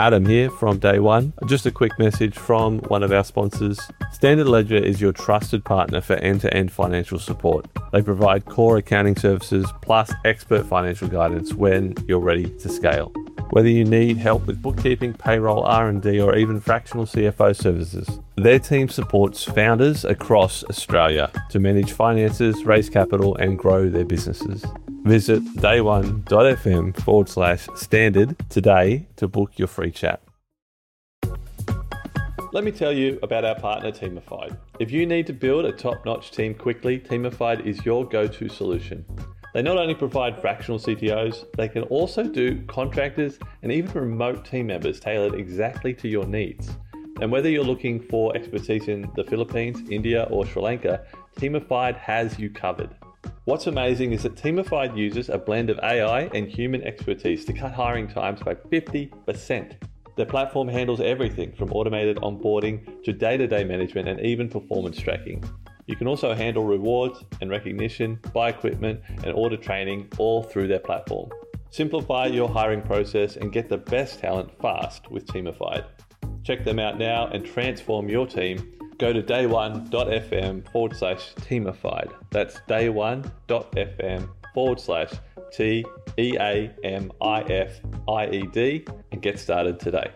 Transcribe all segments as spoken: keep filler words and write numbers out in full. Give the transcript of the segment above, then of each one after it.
Adam here from Day One. Just a quick message from one of our sponsors. Standard Ledger is your trusted partner for end-to-end financial support. They provide core accounting services plus expert financial guidance when you're ready to scale. Whether you need help with bookkeeping, payroll, R and D, or even fractional C F O services, their team supports founders across Australia to manage finances, raise capital, and grow their businesses. Visit dayone.fm forward slash standard today to book your free chat. Let me tell you about our partner, Teamified. If you need to build a top-notch team quickly, Teamified is your go-to solution. They not only provide fractional C T Os, they can also do contractors and even remote team members tailored exactly to your needs. And whether you're looking for expertise in the Philippines, India, or Sri Lanka, Teamified has you covered. What's amazing is that Teamified uses a blend of A I and human expertise to cut hiring times by fifty percent. Their platform handles everything from automated onboarding to day-to-day management and even performance tracking. You can also handle rewards and recognition, buy equipment, and order training all through their platform. Simplify your hiring process and get the best talent fast with Teamified. Check them out now and transform your team. Go to dayone.fm forward slash Teamified. That's dayone.fm forward slash T E A M I F I E D and get started today.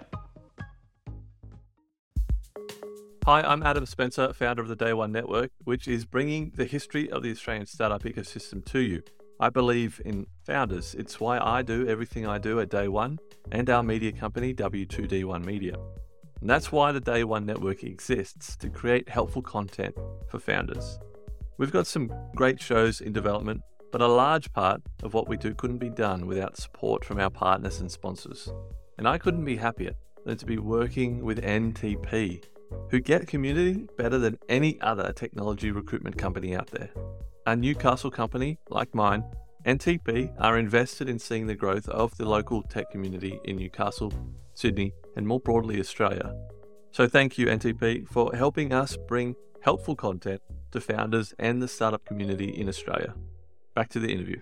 Hi, I'm Adam Spencer, founder of the Day One Network, which is bringing the history of the Australian startup ecosystem to you. I believe in founders. It's why I do everything I do at Day One and our media company, W two D one Media. And that's why the Day One Network exists, to create helpful content for founders. We've got some great shows in development, but a large part of what we do couldn't be done without support from our partners and sponsors. And I couldn't be happier than to be working with N T P, who get community better than any other technology recruitment company out there. A Newcastle company like mine, N T P are invested in seeing the growth of the local tech community in Newcastle, Sydney, and more broadly Australia. So thank you, N T P, for helping us bring helpful content to founders and the startup community in Australia. Back to the interview.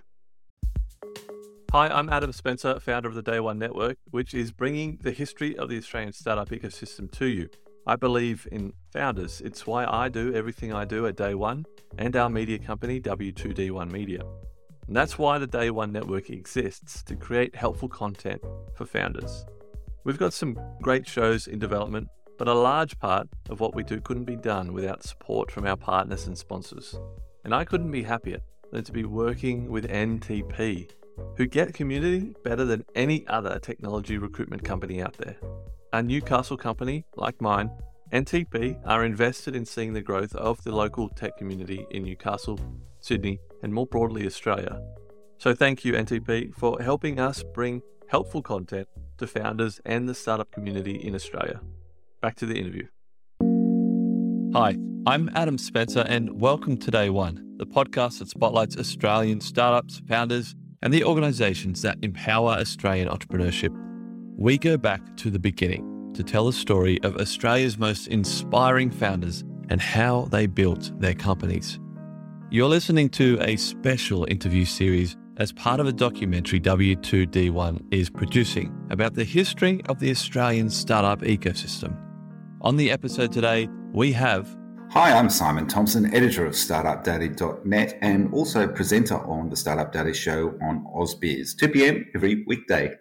Hi, I'm Adam Spencer, founder of the Day One Network, which is bringing the history of the Australian startup ecosystem to you. I believe in founders. It's why I do everything I do at Day One and our media company, W two D one Media. And that's why the Day One Network exists, to create helpful content for founders. We've got some great shows in development, but a large part of what we do couldn't be done without support from our partners and sponsors. And I couldn't be happier than to be working with N T P, who get community better than any other technology recruitment company out there. A Newcastle company like mine, N T P are invested in seeing the growth of the local tech community in Newcastle, Sydney, and more broadly Australia. So thank you, N T P, for helping us bring helpful content to founders and the startup community in Australia. Back to the interview. Hi, I'm Adam Spencer, and welcome to Day One, the podcast that spotlights Australian startups, founders, and the organisations that empower Australian entrepreneurship. We go back to the beginning to tell the story of Australia's most inspiring founders and how they built their companies. You're listening to a special interview series as part of a documentary W two D one is producing about the history of the Australian startup ecosystem. On the episode today, we have... Hi, I'm Simon Thompson, editor of startup daily dot net and also presenter on the Startup Daily Show on AusBiz, two p.m. every weekday.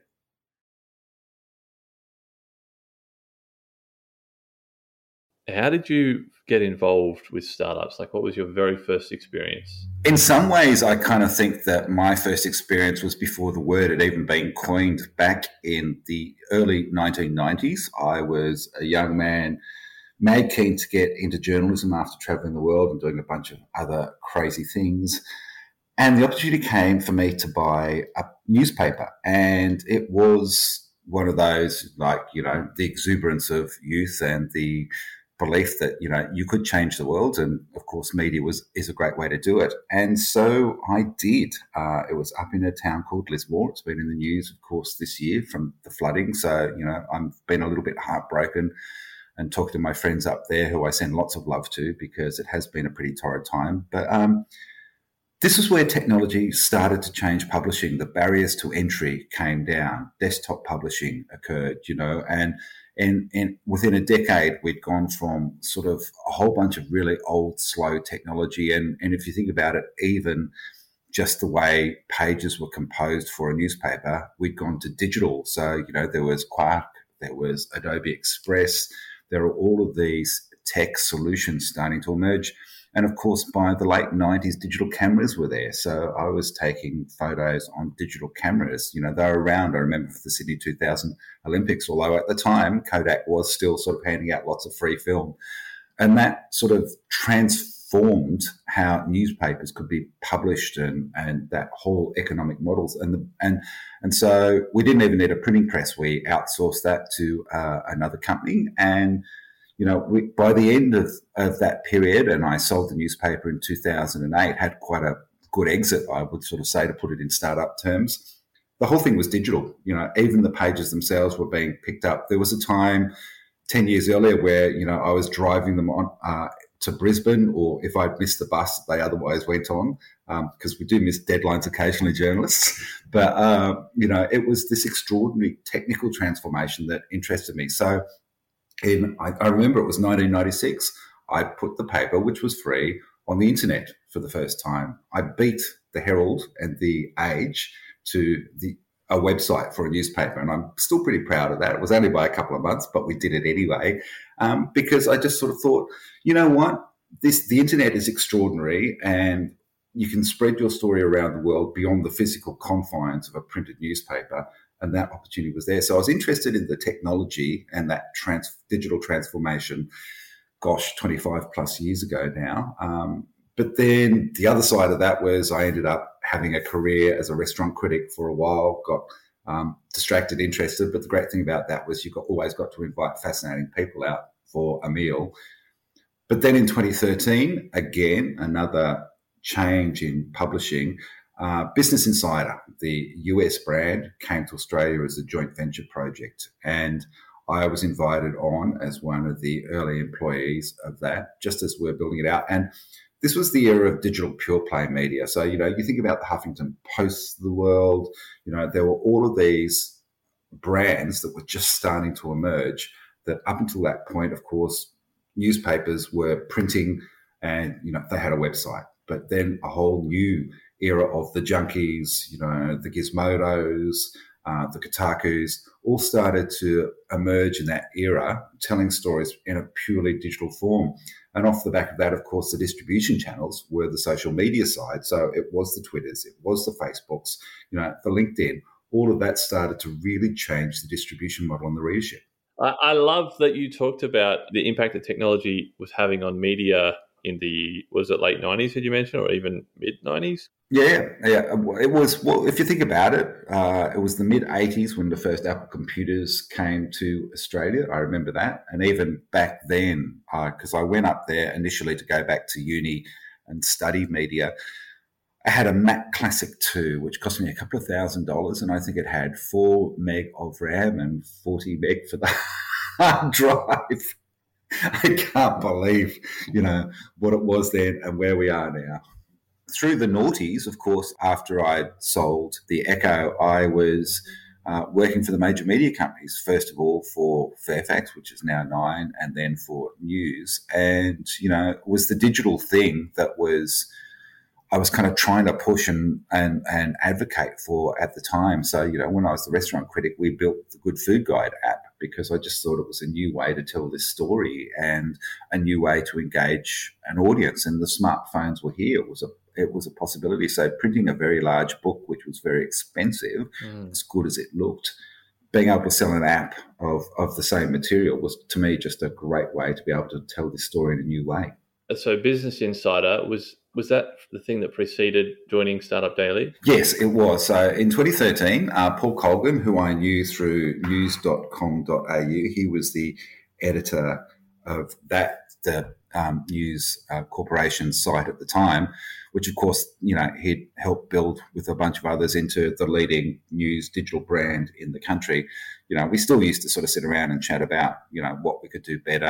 How did you get involved with startups? Like, what was your very first experience? In some ways, I kind of think that my first experience was before the word had even been coined. Back in the early nineteen nineties, I was a young man, mad keen to get into journalism after travelling the world and doing a bunch of other crazy things. And the opportunity came for me to buy a newspaper. And it was one of those, like, you know, the exuberance of youth and the belief that, you know, you could change the world. And of course, media was is a great way to do it. And so I did. Uh, it was up in a town called Lismore. It's been in the news, of course, this year from the flooding. So, you know, I've been a little bit heartbroken and talked to my friends up there who I send lots of love to because it has been a pretty torrid time. But um, This is where technology started to change publishing. The barriers to entry came down. Desktop publishing occurred, you know, and and and within a decade, we'd gone from sort of a whole bunch of really old, slow technology. And, and if you think about it, even just the way pages were composed for a newspaper, we'd gone to digital. So, you know, there was Quark, there was Adobe Express, there are all of these tech solutions starting to emerge. And of course, by the late nineties, digital cameras were there. So I was taking photos on digital cameras. You know, they were around, I remember, for the Sydney two thousand Olympics, although at the time, Kodak was still sort of handing out lots of free film. And that sort of transformed how newspapers could be published and, and that whole economic models. And, the, and, and so we didn't even need a printing press. We outsourced that to uh, another company. And You know, we, by the end of, of that period, and I sold the newspaper in two thousand eight, had quite a good exit, I would sort of say, to put it in startup terms. The whole thing was digital. You know, even the pages themselves were being picked up. There was a time ten years earlier where, you know, I was driving them on uh, to Brisbane, or if I'd missed the bus that they otherwise went on, because um, we do miss deadlines occasionally, journalists. But, uh, you know, it was this extraordinary technical transformation that interested me. So In, I, I remember it was nineteen ninety-six. I put the paper, which was free, on the internet for the first time. I beat the Herald and the Age to the a website for a newspaper, and I'm still pretty proud of that. It was only by a couple of months, but we did it anyway, um, because I just sort of thought, you know what, this the internet is extraordinary, and you can spread your story around the world beyond the physical confines of a printed newspaper. And that opportunity was there. So I was interested in the technology and that trans- digital transformation, gosh, twenty-five plus years ago now. Um, but then the other side of that was I ended up having a career as a restaurant critic for a while, got um, distracted, interested. But the great thing about that was you got always got to invite fascinating people out for a meal. But then in twenty thirteen, again, another change in publishing. Uh, Business Insider, the U S brand, came to Australia as a joint venture project, and I was invited on as one of the early employees of that, just as we're building it out. And this was the era of digital pure play media. So, you know, you think about the Huffington Post of the world, you know, there were all of these brands that were just starting to emerge that up until that point, of course, newspapers were printing and, you know, they had a website, but then a whole new era of the Junkies, you know, the Gizmodos, uh, the Kotakus, all started to emerge in that era, telling stories in a purely digital form. And off the back of that, of course, the distribution channels were the social media side. So it was the Twitters, it was the Facebooks, you know, the LinkedIn. All of that started to really change the distribution model and the readership. I, I love that you talked about the impact that technology was having on media in the, was it late nineties, did you mention, or even mid nineties? Yeah, yeah. It was, well, if you think about it, uh, it was the mid eighties when the first Apple computers came to Australia. I remember that. And even back then, because uh, I went up there initially to go back to uni and study media, I had a Mac Classic two, which cost me a couple of thousand dollars. And I think it had four meg of RAM and forty meg for the hard drive. I can't believe, you know, what it was then and where we are now. Through the noughties, of course, after I sold the Echo, I was uh, working for the major media companies, first of all for Fairfax, which is now Nine, and then for News. And, you know, it was the digital thing that was I was kind of trying to push and, and, and advocate for at the time. So, you know, when I was the restaurant critic, we built the Good Food Guide app because I just thought it was a new way to tell this story and a new way to engage an audience. And the smartphones were here. It was a it was a possibility. So printing a very large book, which was very expensive, mm. as good as it looked, being able to sell an app of, of the same material was, to me, just a great way to be able to tell this story in a new way. So Business Insider, was was that the thing that preceded joining Startup Daily? Yes, it was. So in twenty thirteen, uh, Paul Colgan, who I knew through news dot com dot a u, he was the editor of that, the um, News uh, Corporation site at the time, which of course, you know, he'd helped build with a bunch of others into the leading news digital brand in the country. You know, we still used to sort of sit around and chat about, you know, what we could do better.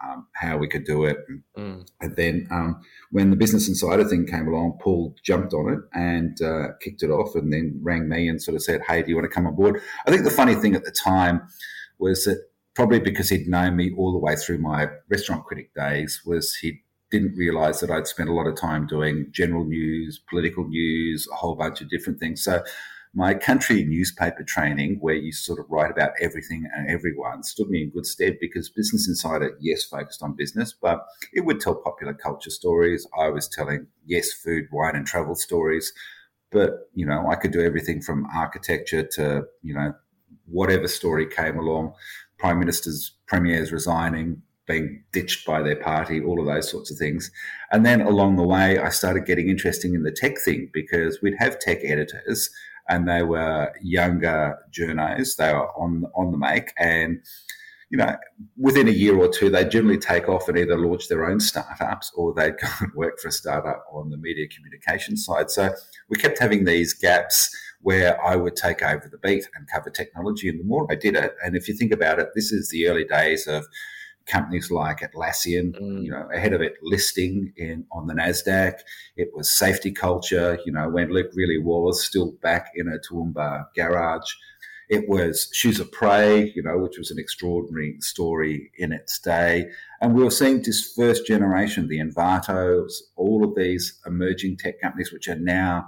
um, how we could do it. Mm. And then um, when the Business Insider thing came along, Paul jumped on it and uh, kicked it off, and then rang me and sort of said, hey, do you want to come on board? I think the funny thing at the time was that probably because he'd known me all the way through my restaurant critic days, was he didn't realise that I'd spent a lot of time doing general news, political news, a whole bunch of different things. So my country newspaper training, where you sort of write about everything and everyone, stood me in good stead, because Business Insider, yes, focused on business, but it would tell popular culture stories. I was telling, yes, food, wine and travel stories. But, you know, I could do everything from architecture to, you know, whatever story came along, prime ministers, premiers resigning, being ditched by their party, all of those sorts of things. And then along the way, I started getting interested in the tech thing, because we'd have tech editors and they were younger journos. They were on, on the make. And, you know, within a year or two, they'd generally take off and either launch their own startups or they'd go and work for a startup on the media communication side. So we kept having these gaps where I would take over the beat and cover technology. And the more I did it, and if you think about it, this is the early days of companies like Atlassian, mm. you know, ahead of it listing in on the NASDAQ. It was safety culture, you know, when Luke really was still back in a Toowoomba garage. It was Shoes of Prey, you know, which was an extraordinary story in its day. And we were seeing this first generation, the Envatos, all of these emerging tech companies, which are now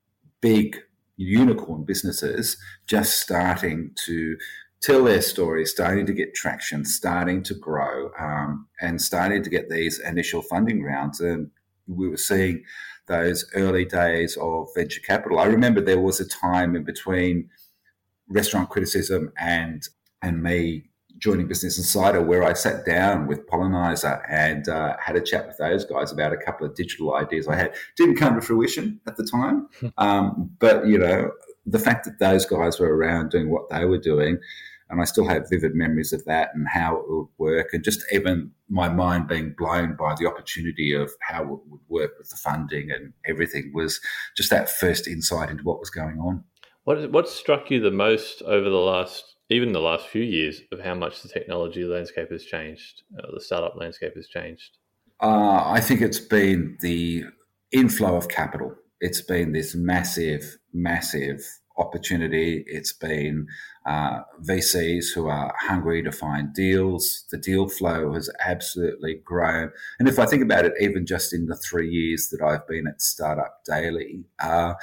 big unicorn businesses, just starting to tell their stories, starting to get traction, starting to grow, um, and starting to get these initial funding rounds. And we were seeing those early days of venture capital. I remember there was a time in between Restaurant Criticism and and me joining Business Insider where I sat down with Pollenizer and uh, had a chat with those guys about a couple of digital ideas I had. Didn't come to fruition at the time, um, but, you know, the fact that those guys were around doing what they were doing, and I still have vivid memories of that and how it would work, and just even my mind being blown by the opportunity of how it would work with the funding and everything, was just that first insight into what was going on. What what struck you the most over the last, even the last few years, of how much the technology landscape has changed, uh, the startup landscape has changed? Uh, I think it's been the inflow of capital. It's been this massive, massive opportunity. It's been uh, V Cs who are hungry to find deals. The deal flow has absolutely grown. And if I think about it, even just in the three years that I've been at Startup Daily, uh,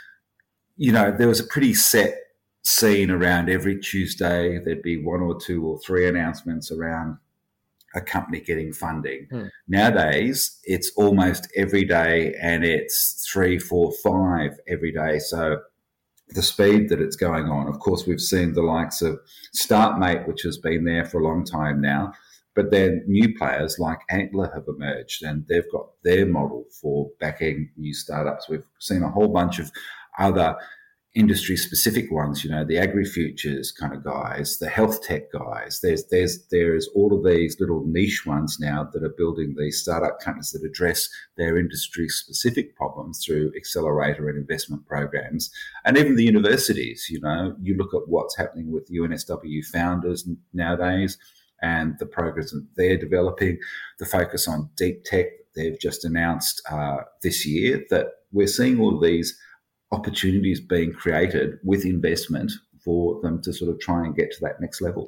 you know, there was a pretty set scene around every Tuesday. There'd be one or two or three announcements around a company getting funding. Hmm. Nowadays, it's almost every day, and it's three, four, five every day. So the speed that it's going on, of course, we've seen the likes of StartMate, which has been there for a long time now, but then new players like Antler have emerged, and they've got their model for backing new startups. We've seen a whole bunch of other industry-specific ones, you know, the agri-futures kind of guys, the health tech guys. There's there's there's all of these little niche ones now that are building these startup companies that address their industry-specific problems through accelerator and investment programs. And even the universities, you know, you look at what's happening with U N S W Founders nowadays and the programs that they're developing, the focus on deep tech. They've just announced uh, this year that we're seeing all of these opportunities being created with investment for them to sort of try and get to that next level.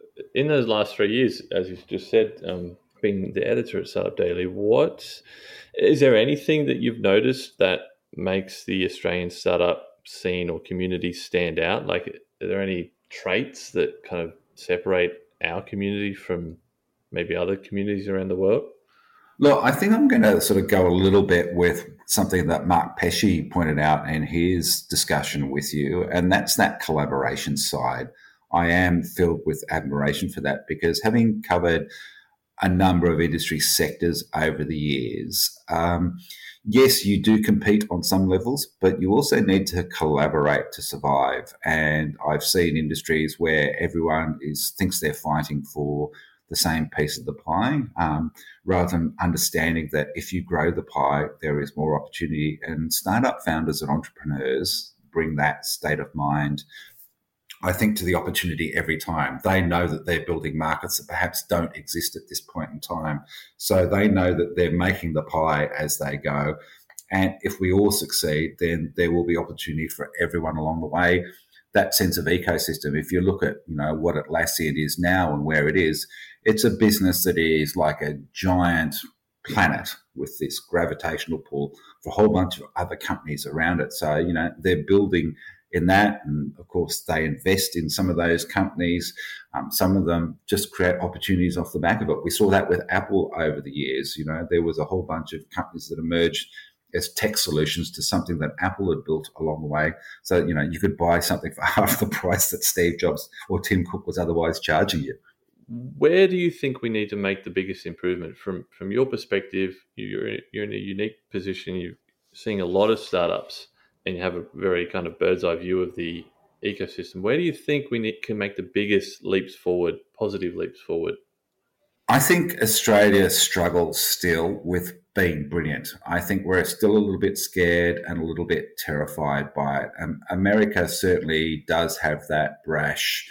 In those last three years, as you've just said, um, being the editor at Startup Daily, what is there anything that you've noticed that makes the Australian startup scene or community stand out? Like, are there any traits that kind of separate our community from maybe other communities around the world? Look, I think I'm going to sort of go a little bit with something that Mark Pesce pointed out in his discussion with you, and that's that collaboration side. I am filled with admiration for that, because having covered a number of industry sectors over the years, um, yes, you do compete on some levels, but you also need to collaborate to survive. And I've seen industries where everyone is thinks they're fighting for the same piece of the pie, um, rather than understanding that if you grow the pie, there is more opportunity. And startup founders and entrepreneurs bring that state of mind I think, to the opportunity every time. They know that they're building markets that perhaps don't exist at this point in time. So they know that they're making the pie as they go. And if we all succeed, then there will be opportunity for everyone along the way. That sense of ecosystem, if you look at, you know, what Atlassian is now and where it is, it's a business that is like a giant planet with this gravitational pull for a whole bunch of other companies around it. So, you know, they're building in that. And of course, they invest in some of those companies. Um, some of them just create opportunities off the back of it. We saw that with Apple over the years. You know, there was a whole bunch of companies that emerged as tech solutions to something that Apple had built along the way. So, you know, you could buy something for half the price that Steve Jobs or Tim Cook was otherwise charging you. Where do you think we need to make the biggest improvement? From from your perspective, you're, you're in a unique position. You're seeing a lot of startups and you have a very kind of bird's eye view of the ecosystem. Where do you think we need, can make the biggest leaps forward, positive leaps forward? I think Australia struggles still with being brilliant. I think we're still a little bit scared and a little bit terrified by it. Um, America certainly does have that brash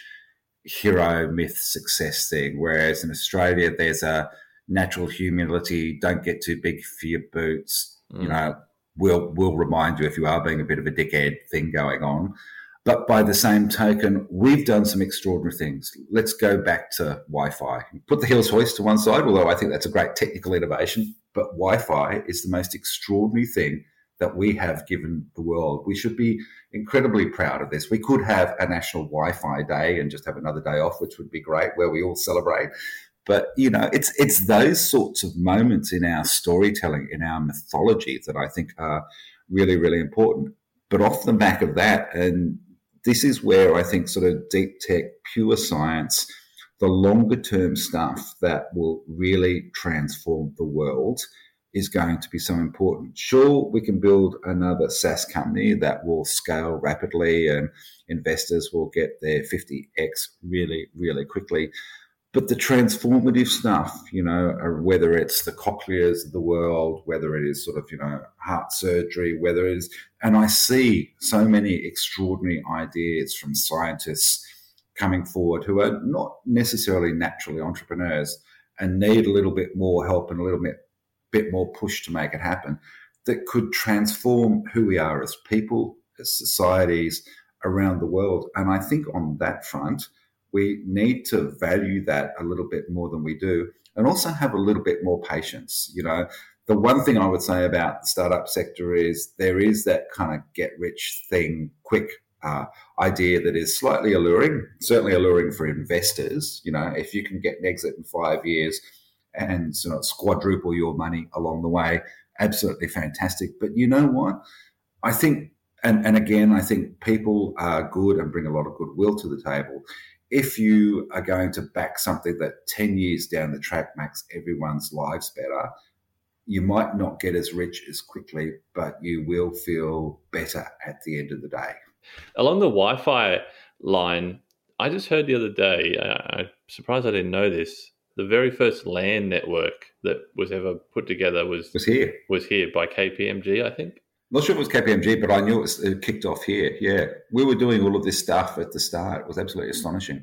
hero myth success thing, whereas in Australia there's a natural humility. Don't get too big for your boots. Mm. You know, we'll we'll remind you if you are being a bit of a dickhead thing going on. But by the same token, we've done some extraordinary things. Let's go back to Wi-Fi. Put the Hills Hoist to one side, although I think that's a great technical innovation. But Wi-Fi is the most extraordinary thing that we have given the world. We should be incredibly proud of this. We could have a national Wi-Fi day and just have another day off, which would be great, where we all celebrate. But, you know, it's it's those sorts of moments in our storytelling, in our mythology that I think are really, really important. But off the back of that, and this is where I think sort of deep tech, pure science, the longer term stuff that will really transform the world is going to be so important. Sure, we can build another SaaS company that will scale rapidly and investors will get their fifty x really, really quickly. But the transformative stuff, you know, whether it's the cochleas of the world, whether it is sort of, you know, heart surgery, whether it is, and I see so many extraordinary ideas from scientists coming forward who are not necessarily naturally entrepreneurs and need a little bit more help and a little bit, bit more push to make it happen, that could transform who we are as people, as societies around the world. And I think on that front, we need to value that a little bit more than we do, and also have a little bit more patience. You know, the one thing I would say about the startup sector is there is that kind of get rich thing quick uh, idea that is slightly alluring, certainly alluring for investors. You know, if you can get an exit in five years and sort of quadruple your money along the way, absolutely fantastic. But you know what? I think, and, and again, I think people are good and bring a lot of goodwill to the table. If you are going to back something that ten years down the track makes everyone's lives better, you might not get as rich as quickly, but you will feel better at the end of the day. Along the Wi-Fi line, I just heard the other day, uh, I'm surprised I didn't know this, the very first LAN network that was ever put together was, was here. Was here by K P M G, I think. Not sure if it was K P M G, but I knew it, was, it kicked off here. Yeah, we were doing all of this stuff at the start. It was absolutely astonishing.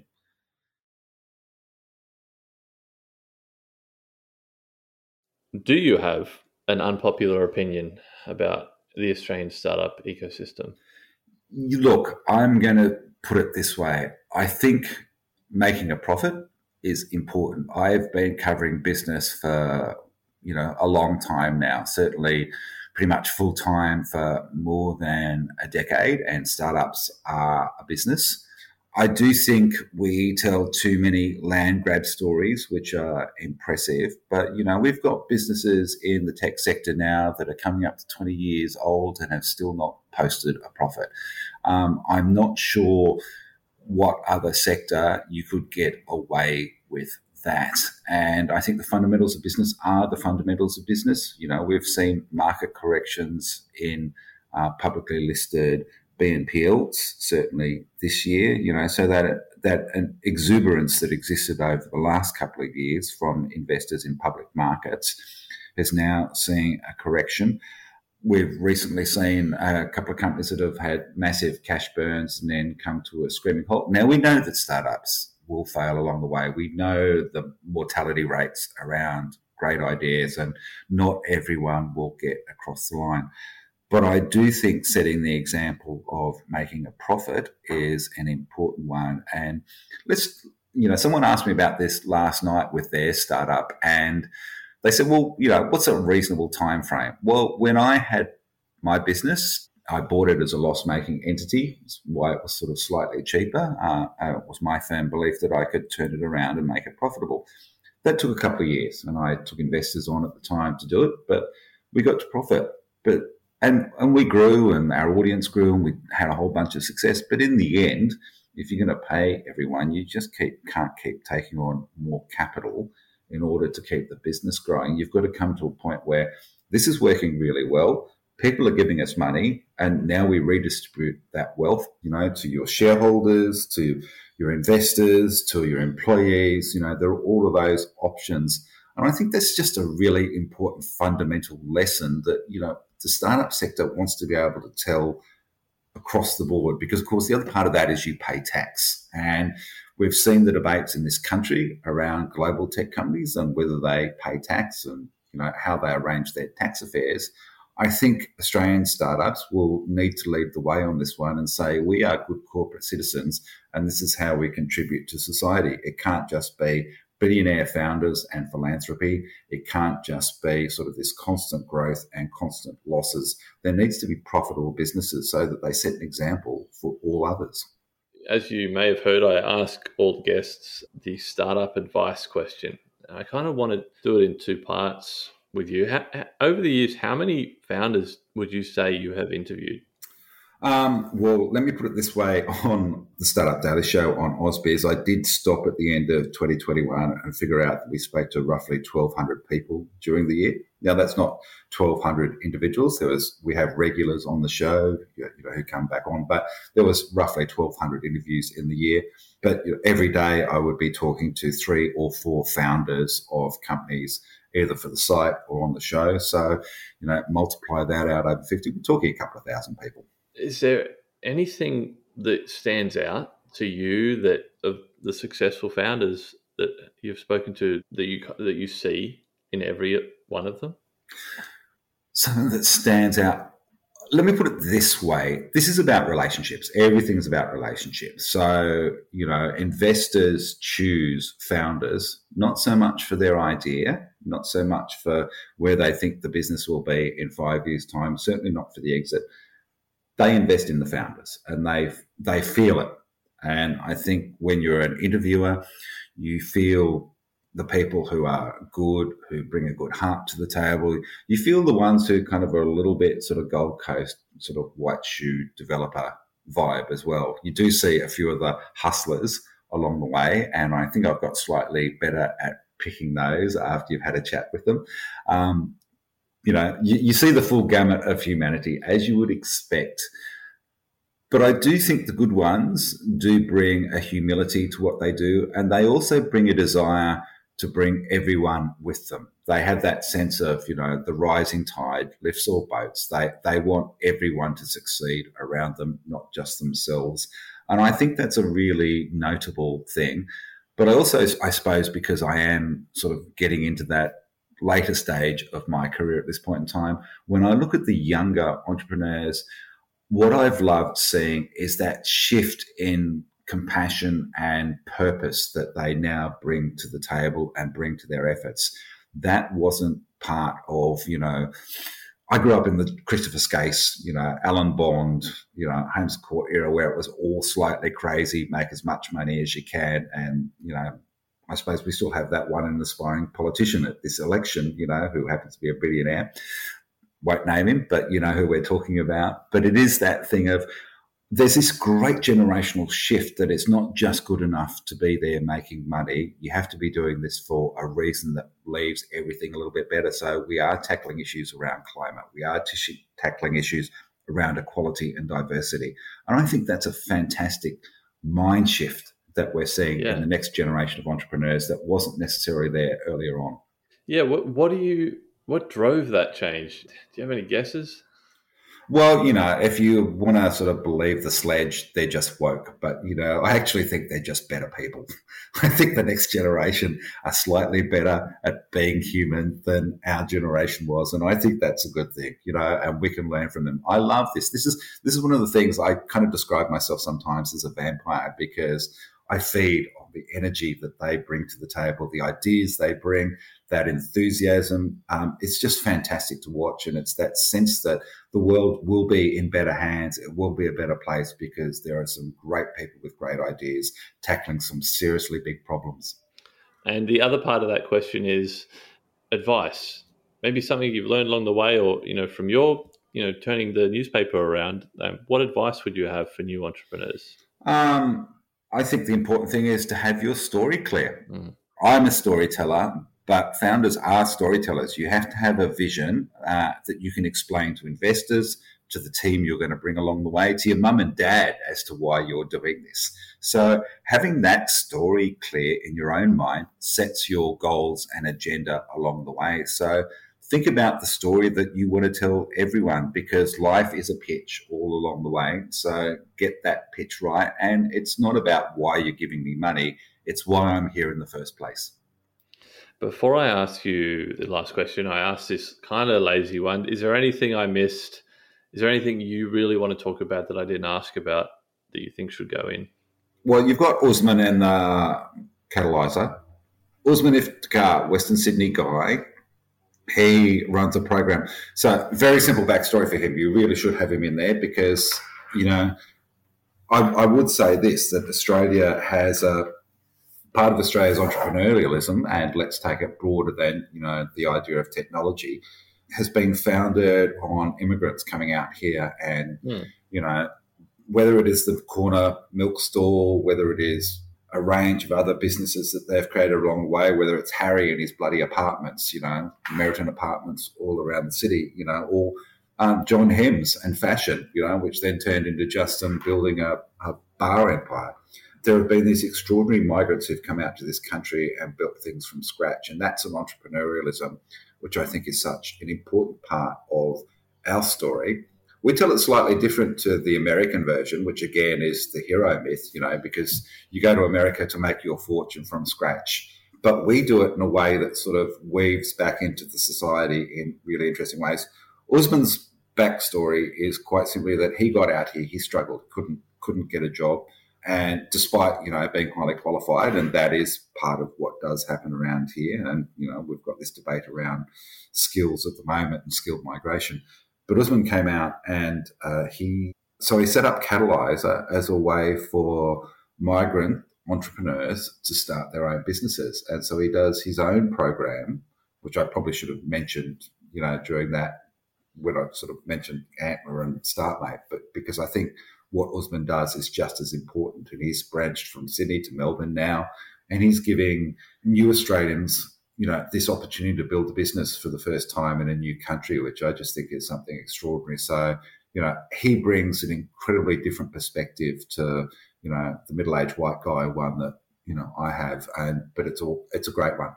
Do you have an unpopular opinion about the Australian startup ecosystem? You look, I'm going to put it this way. I think making a profit is important. I've been covering business for, you know, a long time now, certainly pretty much full time for more than a decade, and startups are a business. I do think we tell too many land grab stories, which are impressive, but, you know, we've got businesses in the tech sector now that are coming up to twenty years old and have still not posted a profit. Um, I'm not sure what other sector you could get away with that. And I think the fundamentals of business are the fundamentals of business. You know, we've seen market corrections in uh, publicly listed B N P Ls, certainly this year, you know, so that that an exuberance that existed over the last couple of years from investors in public markets is now seeing a correction. we've recently seen a couple of companies that have had massive cash burns and then come to a screaming halt. Now, we know that startups will fail along the way. We know the mortality rates around great ideas, and not everyone will get across the line. But I do think setting the example of making a profit is an important one. And let's, you know, someone asked me about this last night with their startup, and they said, well, you know, what's a reasonable time frame? Well, when I had my business, I bought it as a loss-making entity. That's why it was sort of slightly cheaper. Uh, uh, it was my firm belief that I could turn it around and make it profitable. That took a couple of years, and I took investors on at the time to do it, but we got to profit. But and and we grew, and our audience grew, and we had a whole bunch of success. But in the end, if you're going to pay everyone, you just keep can't keep taking on more capital in order to keep the business growing. You've got to come to a point where this is working really well. People are giving us money, and now we redistribute that wealth, you know, to your shareholders, to your investors, to your employees. You know, there are all of those options. And I think that's just a really important fundamental lesson that, you know, the startup sector wants to be able to tell across the board, because, of course, the other part of that is you pay tax. And we've seen the debates in this country around global tech companies and whether they pay tax and, you know, how they arrange their tax affairs. I think Australian startups will need to lead the way on this one and say we are good corporate citizens and this is how we contribute to society. It can't just be billionaire founders and philanthropy. It can't just be sort of this constant growth and constant losses. There needs to be profitable businesses so that they set an example for all others. As you may have heard, I ask all the guests the startup advice question. I kind of want to do it in two parts with you. How, over the years, how many founders would you say you have interviewed? Um, well, let me put it this way. On the Startup Daily Show on AusBiz, I did stop at the end of twenty twenty-one and figure out that we spoke to roughly twelve hundred people during the year. Now, that's not twelve hundred individuals. There was we have regulars on the show, you know, who come back on, but there was roughly twelve hundred interviews in the year. But you know, every day I would be talking to three or four founders of companies, either for the site or on the show. So, you know, multiply that out over fifty. We're talking a couple of thousand people. Is there anything that stands out to you that of the successful founders that you've spoken to that you that you see in every one of them? Something that stands out. Let me put it this way. This is about relationships. Everything's about relationships. So, you know, investors choose founders, not so much for their idea, not so much for where they think the business will be in five years' time, certainly not for the exit. They invest in the founders and they they feel it. And I think when you're an interviewer, you feel the people who are good, who bring a good heart to the table. You feel the ones who kind of are a little bit sort of Gold Coast, sort of white shoe developer vibe as well. You do see a few of the hustlers along the way, and I think I've got slightly better at picking those after you've had a chat with them. Um, You know, you, you see the full gamut of humanity, as you would expect. But I do think the good ones do bring a humility to what they do, and they also bring a desire to bring everyone with them. They have that sense of, you know, the rising tide lifts all boats. They they want everyone to succeed around them, not just themselves. And I think that's a really notable thing. But I also, I suppose, because I am sort of getting into that later stage of my career at this point in time, when I look at the younger entrepreneurs, what I've loved seeing is that shift in compassion and purpose that they now bring to the table and bring to their efforts. That wasn't part of, you know, I grew up in the Christopher Skase, you know, Alan Bond, you know, Holmes Court era where it was all slightly crazy, make as much money as you can, and, you know, I suppose we still have that one an aspiring politician at this election, you know, who happens to be a billionaire. Won't name him, but you know who we're talking about. But it is that thing of there's this great generational shift that it's not just good enough to be there making money. You have to be doing this for a reason that leaves everything a little bit better. So we are tackling issues around climate. We are t- tackling issues around equality and diversity. And I think that's a fantastic mind shift that we're seeing yeah. in the next generation of entrepreneurs that wasn't necessarily there earlier on. Yeah. What, what do you, what drove that change? Do you have any guesses? Well, you know, if you want to sort of believe the sledge, they're just woke. But, you know, I actually think they're just better people. I think the next generation are slightly better at being human than our generation was. And I think that's a good thing, you know, and we can learn from them. I love this. This is this is one of the things I kind of describe myself sometimes as a vampire, because I feed on the energy that they bring to the table, the ideas they bring, that enthusiasm. Um, it's just fantastic to watch. And it's that sense that the world will be in better hands. It will be a better place because there are some great people with great ideas tackling some seriously big problems. And the other part of that question is advice. Maybe something you've learned along the way, or, you know, from your, you know, turning the newspaper around. Um, what advice would you have for new entrepreneurs? Um, I think the important thing is to have your story clear. Mm. I'm a storyteller, but founders are storytellers. You have to have a vision uh, that you can explain to investors, to the team you're going to bring along the way, to your mum and dad as to why you're doing this. So having that story clear in your own mind sets your goals and agenda along the way. So think about the story that you want to tell everyone, because life is a pitch all along the way. So get that pitch right. And it's not about why you're giving me money. It's why I'm here in the first place. Before I ask you the last question, I asked this kind of lazy one. Is there anything I missed? Is there anything you really want to talk about that I didn't ask about that you think should go in? Well, you've got Usman and uh, Catalyzer. Usman Iftikhar, Western Sydney guy, he runs a program. So very simple backstory for him. You really should have him in there because, you know, I, I would say this, that Australia has a part of Australia's entrepreneurialism, and let's take it broader than, you know, the idea of technology, has been founded on immigrants coming out here and, mm. you know, whether it is the corner milk store, whether it is a range of other businesses that they've created along the way, whether it's Harry and his bloody apartments, you know, Meriton apartments all around the city, you know, or um, John Hems and fashion, you know, which then turned into Justin building a, a bar empire. There have been these extraordinary migrants who've come out to this country and built things from scratch. And that's an entrepreneurialism, which I think is such an important part of our story. We tell it slightly different to the American version, which again is the hero myth, you know, because you go to America to make your fortune from scratch. But we do it in a way that sort of weaves back into the society in really interesting ways. Usman's backstory is quite simply that he got out here, he struggled, couldn't couldn't get a job. And despite, you know, being highly qualified, and that is part of what does happen around here. And, you know, we've got this debate around skills at the moment and skilled migration. But Usman came out and uh, he, so he set up Catalyzer as a way for migrant entrepreneurs to start their own businesses. And so he does his own program, which I probably should have mentioned, you know, during that, when I sort of mentioned Antler and StartMate, but because I think what Usman does is just as important. And he's branched from Sydney to Melbourne now, and he's giving new Australians, you know, this opportunity to build a business for the first time in a new country, which I just think is something extraordinary. So, you know, he brings an incredibly different perspective to, you know, the middle-aged white guy one that, you know, I have, and but it's all it's a great one.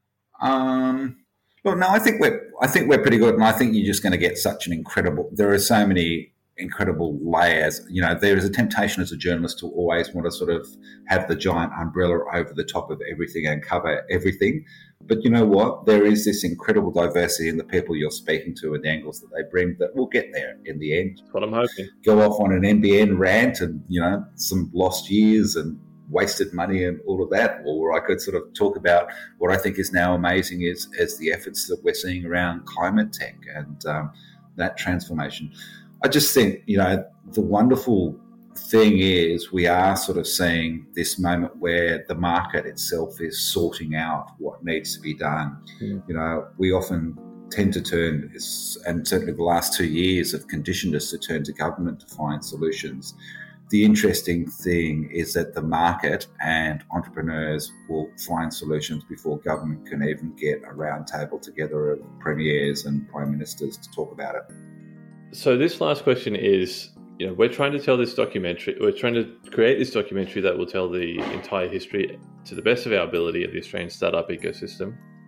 Um, well, no, I think we're I think we're pretty good, and I think you're just going to get such an incredible. There are so many incredible layers. You know, there is a temptation as a journalist to always want to sort of have the giant umbrella over the top of everything and cover everything. But you know what? There is this incredible diversity in the people you're speaking to and the angles that they bring that will get there in the end. That's what I'm hoping. Go off on an N B N rant and, you know, some lost years and wasted money and all of that. Or I could sort of talk about what I think is now amazing is, is the efforts that we're seeing around climate tech and um, that transformation. I just think, you know, the wonderful thing is we are sort of seeing this moment where the market itself is sorting out what needs to be done. Mm. You know, we often tend to turn, and certainly the last two years have conditioned us to turn to government to find solutions. The interesting thing is that the market and entrepreneurs will find solutions before government can even get a round table together of premiers and prime ministers to talk about it. So this last question is, you know, we're trying to tell this documentary, we're trying to create this documentary that will tell the entire history to the best of our ability of the Australian startup ecosystem.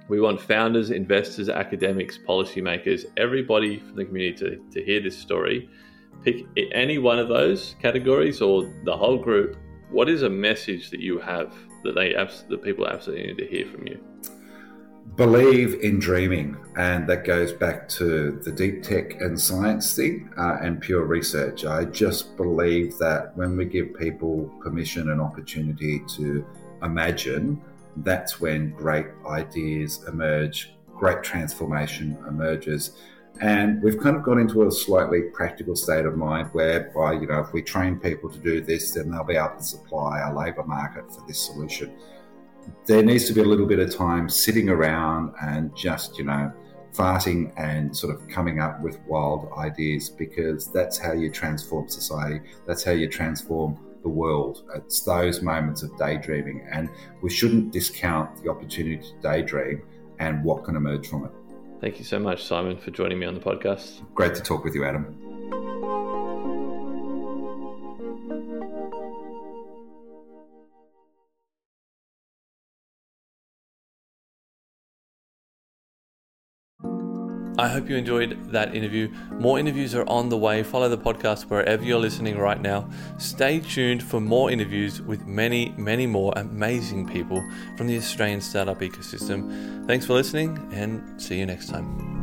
We want founders, investors, academics, policymakers, everybody from the community to, to hear this story. Pick any one of those categories or the whole group. What is a message that you have that they that people absolutely need to hear from you? Believe in dreaming, and that goes back to the deep tech and science thing uh, and pure research. I just believe that when we give people permission and opportunity to imagine, that's when great ideas emerge, great transformation emerges. And we've kind of got into a slightly practical state of mind whereby, you know, if we train people to do this, then they'll be able to supply a labour market for this solution. There needs to be a little bit of time sitting around and just, you know, farting and sort of coming up with wild ideas, because that's how you transform society. That's how you transform the world. It's those moments of daydreaming, and we shouldn't discount the opportunity to daydream and what can emerge from it. Thank you so much, Simon, for joining me on the podcast. Great to talk with you, Adam. I hope you enjoyed that interview. More interviews are on the way. Follow the podcast wherever you're listening right now. Stay tuned for more interviews with many, many more amazing people from the Australian startup ecosystem. Thanks for listening, and see you next time.